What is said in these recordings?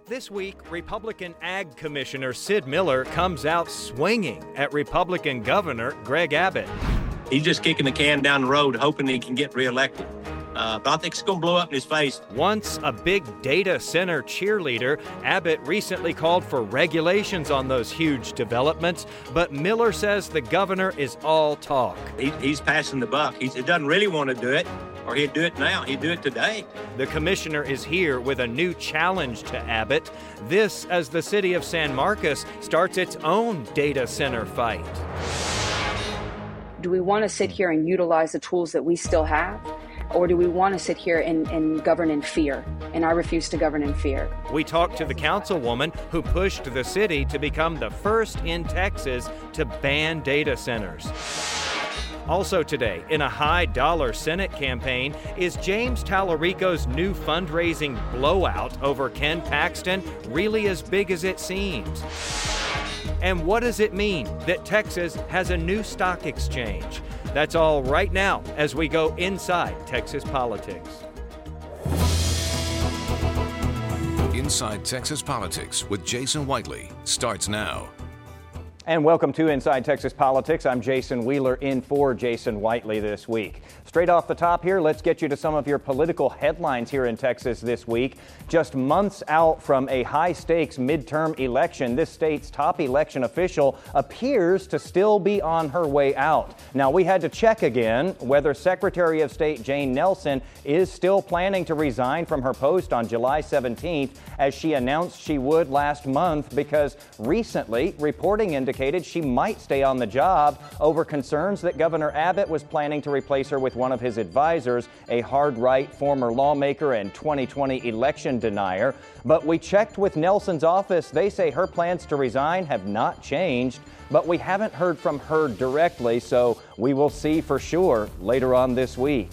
This week, Republican Ag Commissioner Sid Miller comes out swinging at Republican Governor Greg Abbott. He's just kicking the can down the road, hoping he can get reelected. But I think it's going to blow up in his face. Once a big data center cheerleader, Abbott recently called for regulations on those huge developments, but Miller says the governor is all talk. He's passing the buck. He doesn't really want to do it, or he'd do it now. He'd do it today. The commissioner is here with a new challenge to Abbott. This as the city of San Marcos starts its own data center fight. Do we want to sit here and utilize the tools that we still have? Or do we want to sit here and govern in fear? And I refuse to govern in fear. We talked to the councilwoman who pushed the city to become the first in Texas to ban data centers. Also today, in a high-dollar Senate campaign, is James Tallarico's new fundraising blowout over Ken Paxton really as big as it seems? And what does it mean that Texas has a new stock exchange? That's all right now as we go inside Texas politics. Inside Texas Politics with Jason Whiteley starts now. And welcome to Inside Texas Politics. I'm Jason Wheeler in for Jason Whiteley this week. Straight off the top here, let's get you to some of your political headlines here in Texas this week. Just months out from a high-stakes midterm election, this state's top election official appears to still be on her way out. Now, we had to check again whether Secretary of State Jane Nelson is still planning to resign from her post on July 17th, as she announced she would last month, because recently reporting indicated she might stay on the job over concerns that Governor Abbott was planning to replace her with one of his advisors, a hard-right former lawmaker and 2020 election denier. But we checked with Nelson's office. They say her plans to resign have not changed, but we haven't heard from her directly, so we will see for sure later on this week.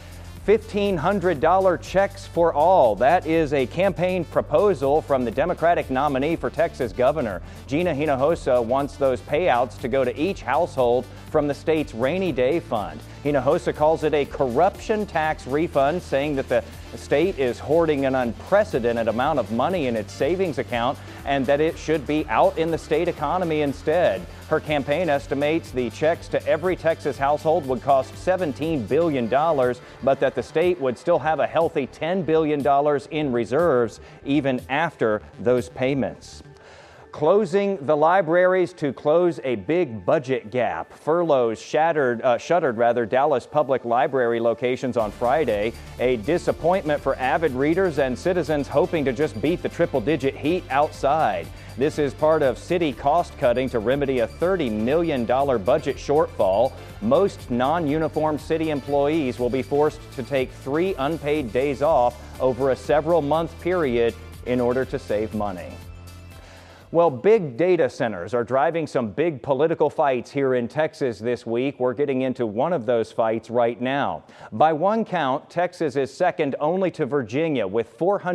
$1,500 checks for all. That is a campaign proposal from the Democratic nominee for Texas governor. Gina Hinojosa wants those payouts to go to each household from the state's rainy day fund. Hinojosa calls it a corruption tax refund, saying that the state is hoarding an unprecedented amount of money in its savings account and that it should be out in the state economy instead. Her campaign estimates the checks to every Texas household would cost $17 billion, but that the state would still have a healthy $10 billion in reserves even after those payments. Closing the libraries to close a big budget gap. Furloughs shuttered Dallas Public Library locations on Friday. A disappointment for avid readers and citizens hoping to just beat the triple-digit heat outside. This is part of city cost cutting to remedy a $30 million budget shortfall. Most non-uniformed city employees will be forced to take 3 unpaid days off over a several-month period in order to save money. Well, big data centers are driving some big political fights here in Texas this week. We're getting into one of those fights right now. By one count, Texas is second only to Virginia with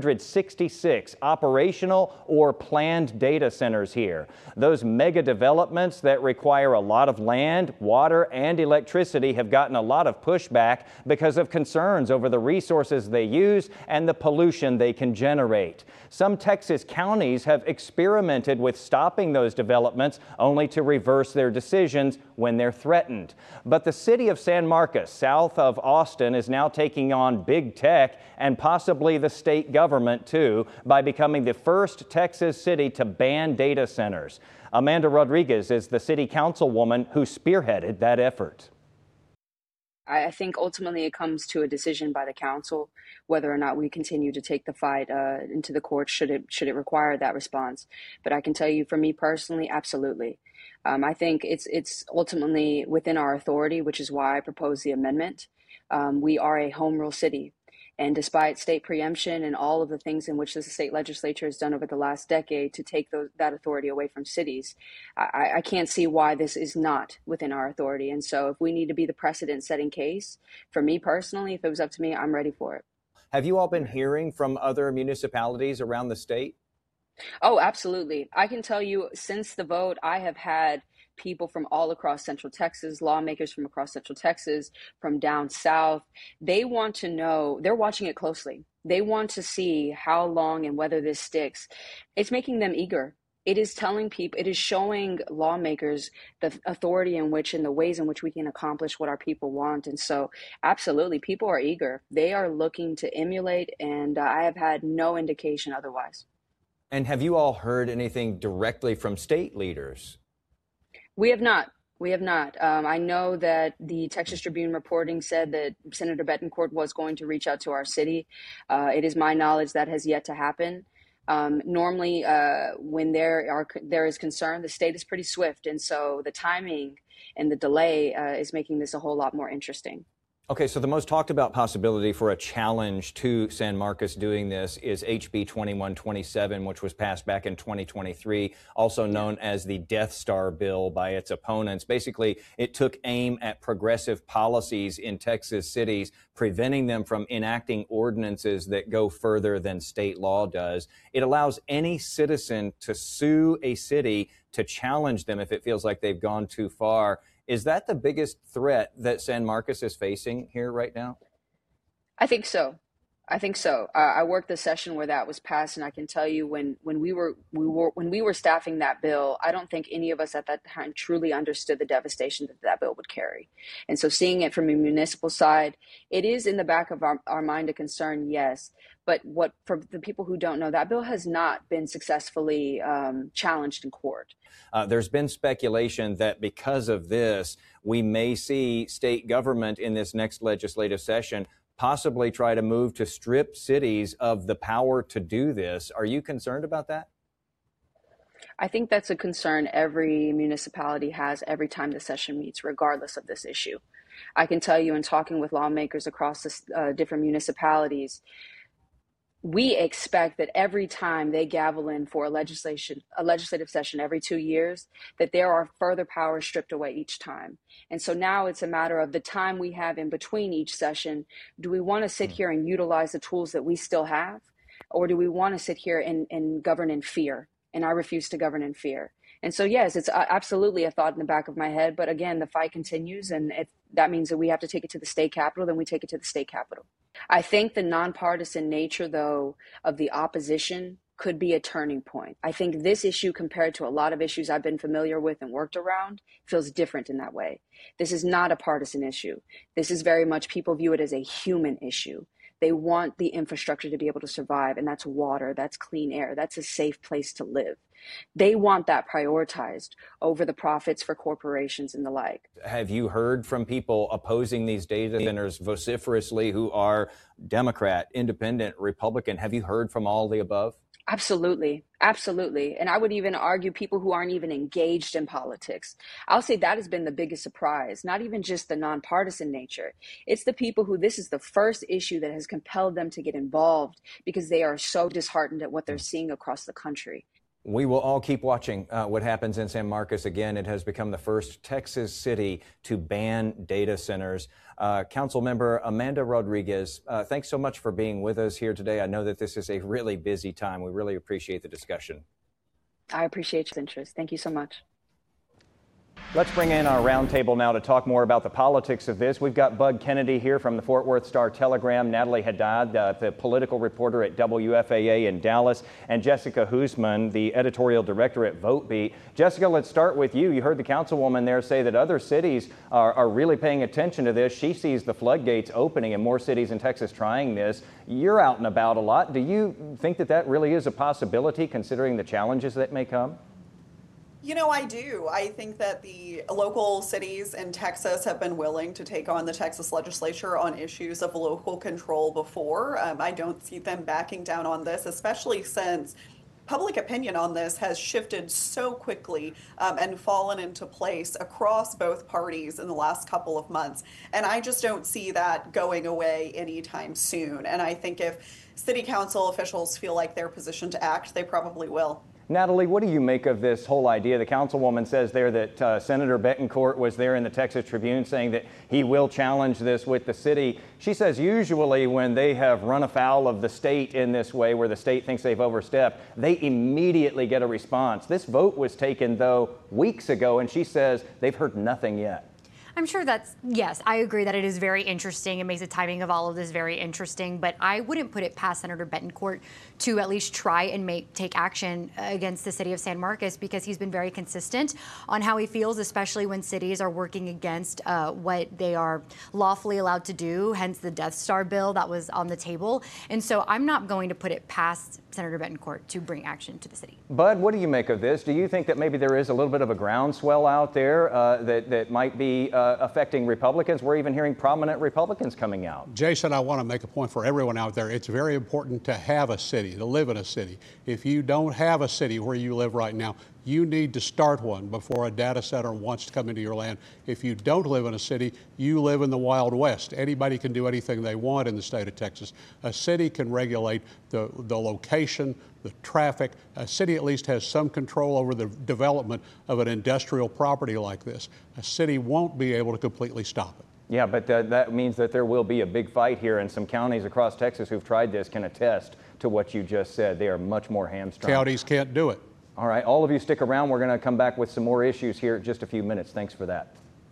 466 operational or planned data centers here. Those mega developments that require a lot of land, water, and electricity have gotten a lot of pushback because of concerns over the resources they use and the pollution they can generate. Some Texas counties have experimented with stopping those developments only to reverse their decisions when they're threatened. But the city of San Marcos, south of Austin, is now taking on big tech and possibly the state government too by becoming the first Texas city to ban data centers. Amanda Rodriguez is the city councilwoman who spearheaded that effort. I think ultimately it comes to a decision by the council whether or not we continue to take the fight into the courts should it require that response. But I can tell you, for me personally, absolutely. I think it's ultimately within our authority, which is why I propose the amendment. We are a home rule city. And despite state preemption and all of the things in which the state legislature has done over the last decade to take that authority away from cities, I can't see why this is not within our authority. And so if we need to be the precedent-setting case, for me personally, if it was up to me, I'm ready for it. Have you all been hearing from other municipalities around the state? Oh, absolutely. I can tell you, since the vote, I have had people from all across Central Texas, lawmakers from across Central Texas, from down south. They want to know, they're watching it closely. They want to see how long and whether this sticks. It's making them eager. It is telling people, it is showing lawmakers the authority in which and the ways in which we can accomplish what our people want. And so, absolutely, people are eager. They are looking to emulate, and I have had no indication otherwise. And have you all heard anything directly from state leaders? We have not. We have not. I know that the Texas Tribune reporting said that Senator Betancourt was going to reach out to our city. It is my knowledge that has yet to happen. Normally, when there is concern, the state is pretty swift. And so the timing and the delay is making this a whole lot more interesting. Okay, so the most talked about possibility for a challenge to San Marcos doing this is HB 2127, which was passed back in 2023, also known as the Death Star bill by its opponents. Basically, it took aim at progressive policies in Texas cities, preventing them from enacting ordinances that go further than state law does. It allows any citizen to sue a city to challenge them if it feels like they've gone too far. Is that the biggest threat that San Marcos is facing here right now? I think so. I worked the session where that was passed, and I can tell you when we were staffing that bill, I don't think any of us at that time truly understood the devastation that bill would carry. And so, seeing it from a municipal side, it is in the back of our mind a concern, yes. But for the people who don't know, that bill has not been successfully challenged in court. There's been speculation that because of this, we may see state government in this next legislative session possibly try to move to strip cities of the power to do this. Are you concerned about that? I think that's a concern every municipality has every time the session meets, regardless of this issue. I can tell you in talking with lawmakers across the different municipalities, we expect that every time they gavel in for a legislative session every 2 years, that there are further powers stripped away each time. And so now it's a matter of the time we have in between each session. Do we want to sit here and utilize the tools that we still have? Or do we want to sit here and govern in fear? And I refuse to govern in fear. And so, yes, it's absolutely a thought in the back of my head. But again, the fight continues. And if that means that we have to take it to the state capitol, then we take it to the state capitol. I think the nonpartisan nature, though, of the opposition could be a turning point. I think this issue, compared to a lot of issues I've been familiar with and worked around, feels different in that way. This is not a partisan issue. This is very much, people view it as a human issue. They want the infrastructure to be able to survive, and that's water, that's clean air, that's a safe place to live. They want that prioritized over the profits for corporations and the like. Have you heard from people opposing these data centers vociferously who are Democrat, Independent, Republican? Have you heard from all the above? Absolutely. Absolutely. And I would even argue people who aren't even engaged in politics. I'll say that has been the biggest surprise, not even just the nonpartisan nature. It's the people who this is the first issue that has compelled them to get involved because they are so disheartened at what they're seeing across the country. We will all keep watching what happens in San Marcos. Again, it has become the first Texas city to ban data centers. Council member Amanda Rodriguez, thanks so much for being with us here today. I know that this is a really busy time. We really appreciate the discussion. I appreciate your interest. Thank you so much. Let's bring in our roundtable now to talk more about the politics of this. We've got Bud Kennedy here from the Fort Worth Star-Telegram, Natalie Haddad, the political reporter at WFAA in Dallas, and Jessica Huseman, the editorial director at VoteBeat. Jessica, let's start with you. You heard the councilwoman there say that other cities are really paying attention to this. She sees the floodgates opening and more cities in Texas trying this. You're out and about a lot. Do you think that that really is a possibility, considering the challenges that may come? You know, I do. I think that the local cities in Texas have been willing to take on the Texas legislature on issues of local control before. I don't see them backing down on this, especially since public opinion on this has shifted so quickly and fallen into place across both parties in the last couple of months. And I just don't see that going away anytime soon. And I think if city council officials feel like they're positioned to act, they probably will. Natalie, what do you make of this whole idea? The councilwoman says there that Senator Betancourt was there in the Texas Tribune saying that he will challenge this with the city. She says usually when they have run afoul of the state in this way, where the state thinks they've overstepped, they immediately get a response. This vote was taken, though, weeks ago, and she says they've heard nothing yet. I'm sure yes, I agree that it is very interesting. It makes the timing of all of this very interesting, but I wouldn't put it past Senator Betancourt to at least try and take action against the city of San Marcos, because he's been very consistent on how he feels, especially when cities are working against what they are lawfully allowed to do, hence the Death Star bill that was on the table. And so I'm not going to put it past Senator Betancourt to bring action to the city. Bud, what do you make of this? Do you think that maybe there is a little bit of a groundswell out there that might be affecting Republicans? We're even hearing prominent Republicans coming out. Jason, I want to make a point for everyone out there. It's very important to have a city, to live in a city. If you don't have a city where you live right now, you need to start one before a data center wants to come into your land. If you don't live in a city, you live in the Wild West. Anybody can do anything they want in the state of Texas. A city can regulate the location, the traffic. A city at least has some control over the development of an industrial property like this. A city won't be able to completely stop it. Yeah, but that means that there will be a big fight here, and some counties across Texas who've tried this can attest to what you just said. They are much more hamstrung. Counties can't do it. All right, all of you stick around. We're going to come back with some more issues here in just a few minutes. Thanks for that.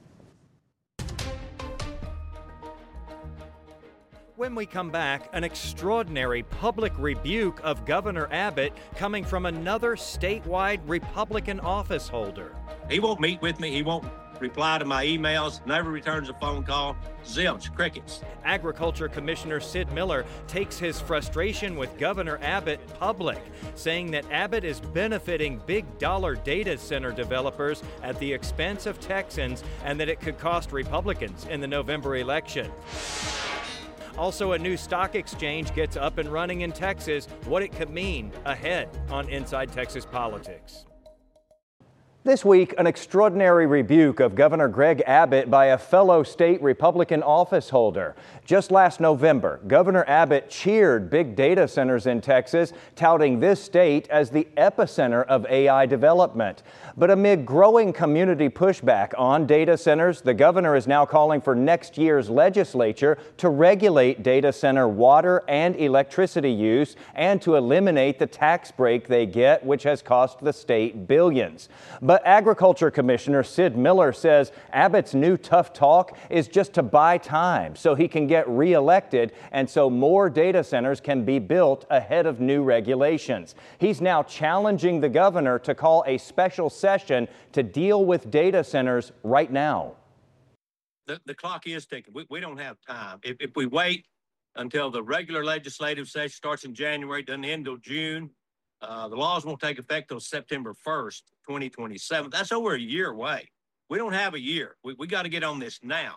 When we come back, an extraordinary public rebuke of Governor Abbott coming from another statewide Republican office holder. He won't meet with me. He won't reply to my emails, never returns a phone call. Zilch, crickets. Agriculture Commissioner Sid Miller takes his frustration with Governor Abbott public, saying that Abbott is benefiting big dollar data center developers at the expense of Texans, and that it could cost Republicans in the November election. Also, a new stock exchange gets up and running in Texas, what it could mean ahead on Inside Texas Politics. This week, an extraordinary rebuke of Governor Greg Abbott by a fellow state Republican office holder. Just last November, Governor Abbott cheered big data centers in Texas, touting this state as the epicenter of AI development. But amid growing community pushback on data centers, the governor is now calling for next year's legislature to regulate data center water and electricity use and to eliminate the tax break they get, which has cost the state billions. But Agriculture Commissioner Sid Miller says Abbott's new tough talk is just to buy time so he can get reelected and so more data centers can be built ahead of new regulations. He's now challenging the governor to call a special session to deal with data centers right now. The clock is ticking. We don't have time. If we wait until the regular legislative session starts in January, doesn't end until June, the laws won't take effect until September 1st, 2027. That's over a year away. We don't have a year. We got to get on this now.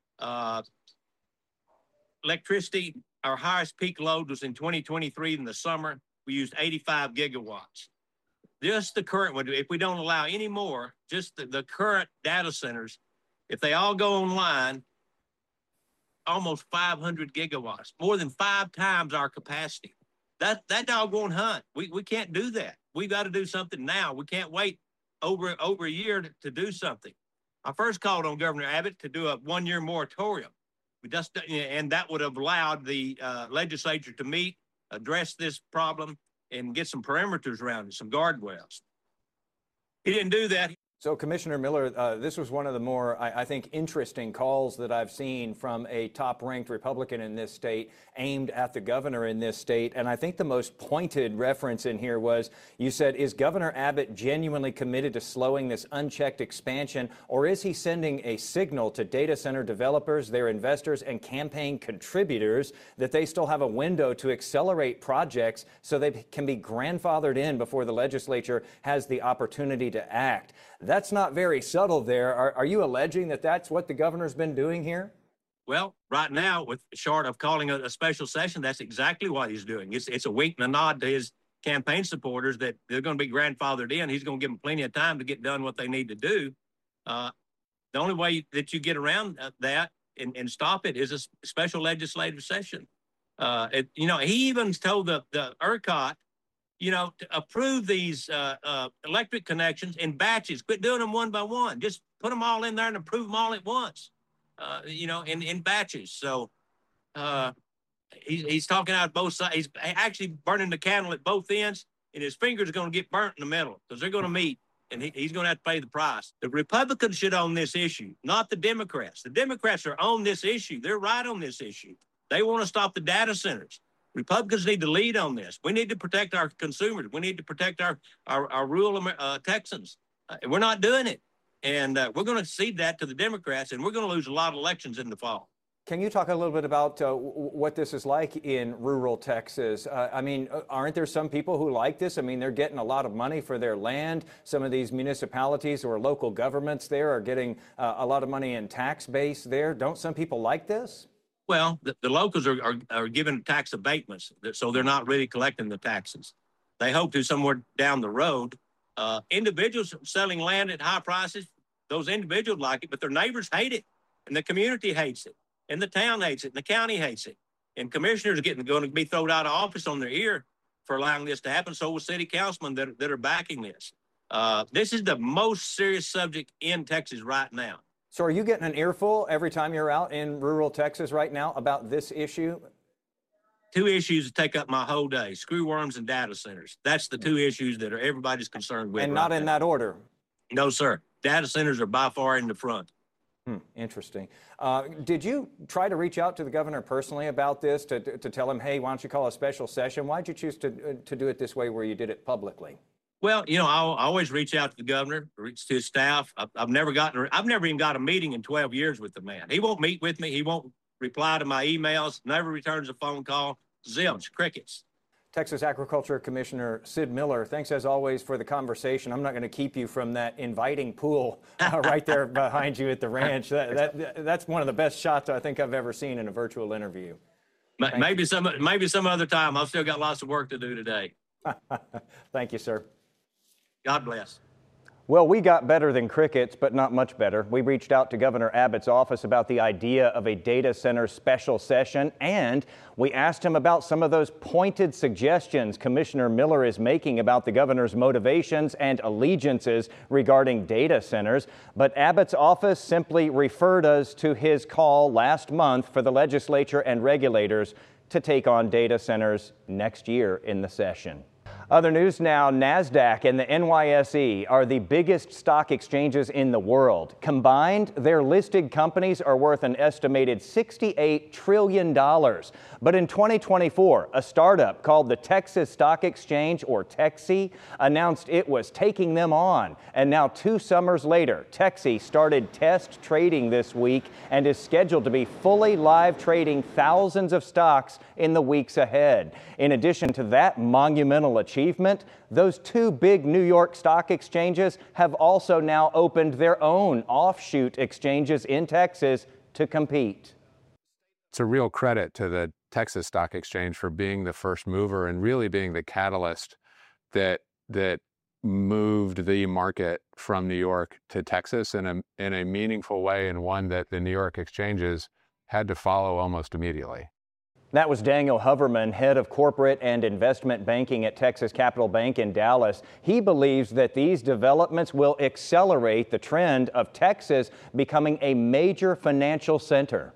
Electricity, our highest peak load was in 2023 in the summer. We used 85 gigawatts. Just the current one, if we don't allow any more, just the current data centers, if they all go online, almost 500 gigawatts, more than 5 times our capacity. That dog won't hunt. We can't do that. We've got to do something now. We can't wait over a year to do something. I first called on Governor Abbott to do a 1-year moratorium. And that would have allowed the legislature to meet, address this problem, and get some perimeters around it, some guardrails. He didn't do that. So, Commissioner Miller, this was one of the more, I think, interesting calls that I've seen from a top-ranked Republican in this state aimed at the governor in this state. And I think the most pointed reference in here was, you said, is Governor Abbott genuinely committed to slowing this unchecked expansion, or is he sending a signal to data center developers, their investors, and campaign contributors that they still have a window to accelerate projects so they can be grandfathered in before the legislature has the opportunity to act? That's not very subtle there. Are you alleging that that's what the governor's been doing here? Well, right now, with short of calling a special session, that's exactly what he's doing. It's a wink and a nod to his campaign supporters that they're going to be grandfathered in. He's going to give them plenty of time to get done what they need to do. The only way that you get around that and stop it is a special legislative session. He even told the ERCOT, to approve these electric connections in batches. Quit doing them one by one. Just put them all in there and approve them all at once, in batches. So he's talking out both sides. He's actually burning the candle at both ends, and his fingers are going to get burnt in the middle because they're going to meet and he's going to have to pay the price. The Republicans should own this issue, not the Democrats. The Democrats are on this issue. They're right on this issue. They want to stop the data centers. Republicans need to lead on this. We need to protect our consumers. We need to protect our rural Texans. We're not doing it. And we're going to cede that to the Democrats, and we're going to lose a lot of elections in the fall. Can you talk a little bit about what this is like in rural Texas? I mean, aren't there some people who like this? I mean, they're getting a lot of money for their land. Some of these municipalities or local governments there are getting a lot of money in tax base there. Don't some people like this? Well, the locals are given tax abatements, so they're not really collecting the taxes. They hope to somewhere down the road. Individuals selling land at high prices, those individuals like it, but their neighbors hate it, and the community hates it, and the town hates it, and the county hates it. And commissioners are going to be thrown out of office on their ear for allowing this to happen. So will city councilmen that are backing this. This is the most serious subject in Texas right now. So are you getting an earful every time you're out in rural Texas right now about this issue? Two issues that take up my whole day: screwworms and data centers. That's the two issues that everybody's concerned with. And not in that order? No, sir. Data centers are by far in the front. Interesting. Did you try to reach out to the governor personally about this to tell him, hey, why don't you call a special session? Why did you choose to do it this way where you did it publicly? Well, you know, I always reach out to the governor, reach to his staff. I've never even got a meeting in 12 years with the man. He won't meet with me. He won't reply to my emails, never returns a phone call. Zilch, crickets. Texas Agriculture Commissioner Sid Miller, thanks as always for the conversation. I'm not going to keep you from that inviting pool right there behind you at the ranch. That's one of the best shots I think I've ever seen in a virtual interview. Maybe some other time. I've still got lots of work to do today. Thank you, sir. God bless. Well, we got better than crickets, but not much better. We reached out to Governor Abbott's office about the idea of a data center special session, and we asked him about some of those pointed suggestions Commissioner Miller is making about the governor's motivations and allegiances regarding data centers. But Abbott's office simply referred us to his call last month for the legislature and regulators to take on data centers next year in the session. Other news now, NASDAQ and the NYSE are the biggest stock exchanges in the world. Combined, their listed companies are worth an estimated $68 trillion. But in 2024, a startup called the Texas Stock Exchange, or TXE, announced it was taking them on. And now 2 summers later, TXE started test trading this week and is scheduled to be fully live trading thousands of stocks in the weeks ahead. In addition to that monumental achievement, those 2 big New York stock exchanges have also now opened their own offshoot exchanges in Texas to compete. It's a real credit to the Texas Stock Exchange for being the first mover and really being the catalyst that moved the market from New York to Texas in a meaningful way, and one that the New York exchanges had to follow almost immediately. That was Daniel Hoverman, head of corporate and investment banking at Texas Capital Bank in Dallas. He believes that these developments will accelerate the trend of Texas becoming a major financial center.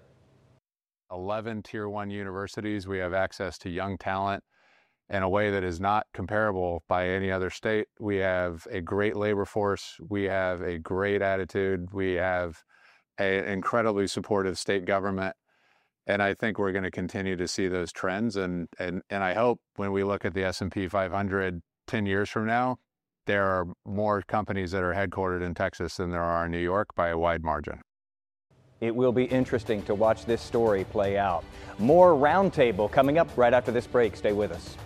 11 Tier 1 universities. We have access to young talent in a way that is not comparable by any other state. We have a great labor force. We have a great attitude. We have an incredibly supportive state government. And I think we're going to continue to see those trends. And I hope when we look at the S&P 500 10 years from now, there are more companies that are headquartered in Texas than there are in New York by a wide margin. It will be interesting to watch this story play out. More Roundtable coming up right after this break. Stay with us.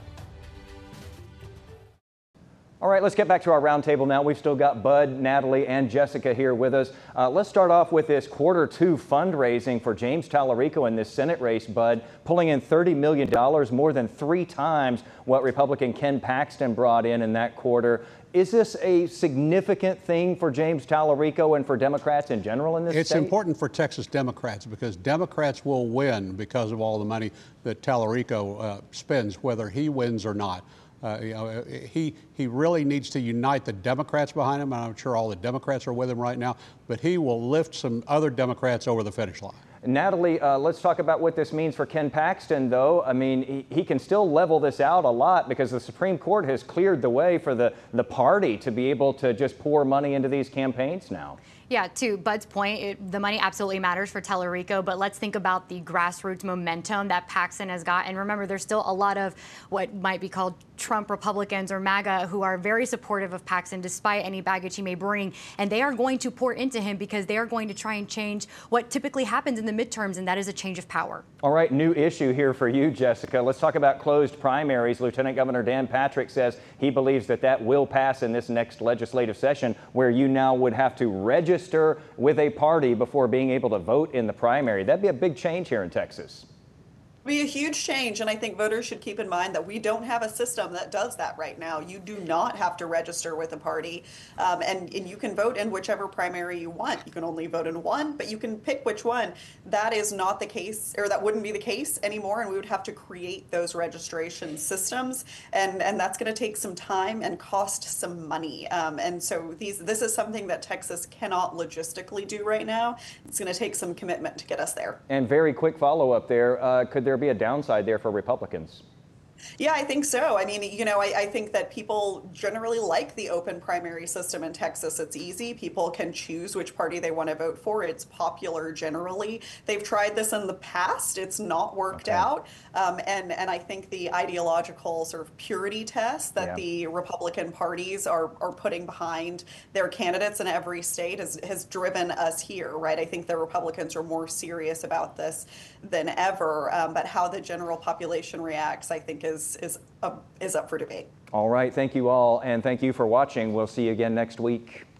All right, let's get back to our roundtable now. We've still got Bud, Natalie, and Jessica here with us. Let's start off with this Q2 fundraising for James Talarico in this Senate race, Bud, pulling in $30 million, more than 3 times what Republican Ken Paxton brought in that quarter. Is this a significant thing for James Talarico and for Democrats in general in this state? It's important for Texas Democrats because Democrats will win because of all the money that Talarico spends, whether he wins or not. He really needs to unite the Democrats behind him, and I'm sure all the Democrats are with him right now, but he will lift some other Democrats over the finish line. Natalie, let's talk about what this means for Ken Paxton, though. I mean, he can still level this out a lot because the Supreme Court has cleared the way for the party to be able to just pour money into these campaigns now. Yeah, to Bud's point, the money absolutely matters for Tellerico, but let's think about the grassroots momentum that Paxton has got. And remember, there's still a lot of what might be called Trump Republicans or MAGA who are very supportive of Paxton despite any baggage he may bring. And they are going to pour into him because they are going to try and change what typically happens in the midterms, and that is a change of power. All right, new issue here for you, Jessica. Let's talk about closed primaries. Lieutenant Governor Dan Patrick says he believes that will pass in this next legislative session, where you now would have to register with a party before being able to vote in the primary. That'd be a big change here in Texas. Be a huge change, and I think voters should keep in mind that we don't have a system that does that right now. You do not have to register with a party, and you can vote in whichever primary you want. You can only vote in one, but you can pick which one. That is not the case, or that wouldn't be the case anymore, and we would have to create those registration systems, and that's going to take some time and cost some money. And so this is something that Texas cannot logistically do right now. It's going to take some commitment to get us there. And very quick follow-up there, could there be a downside there for Republicans? Yeah, I think so. I mean, I think that people generally like the open primary system in Texas. It's easy. People can choose which party they want to vote for. It's popular generally. They've tried this in the past. It's not worked out. And I think the ideological sort of purity test that the Republican parties are putting behind their candidates in every state has driven us here, right? I think the Republicans are more serious about this than ever. But how the general population reacts, I think, is up for debate. All right. Thank you all. And thank you for watching. We'll see you again next week.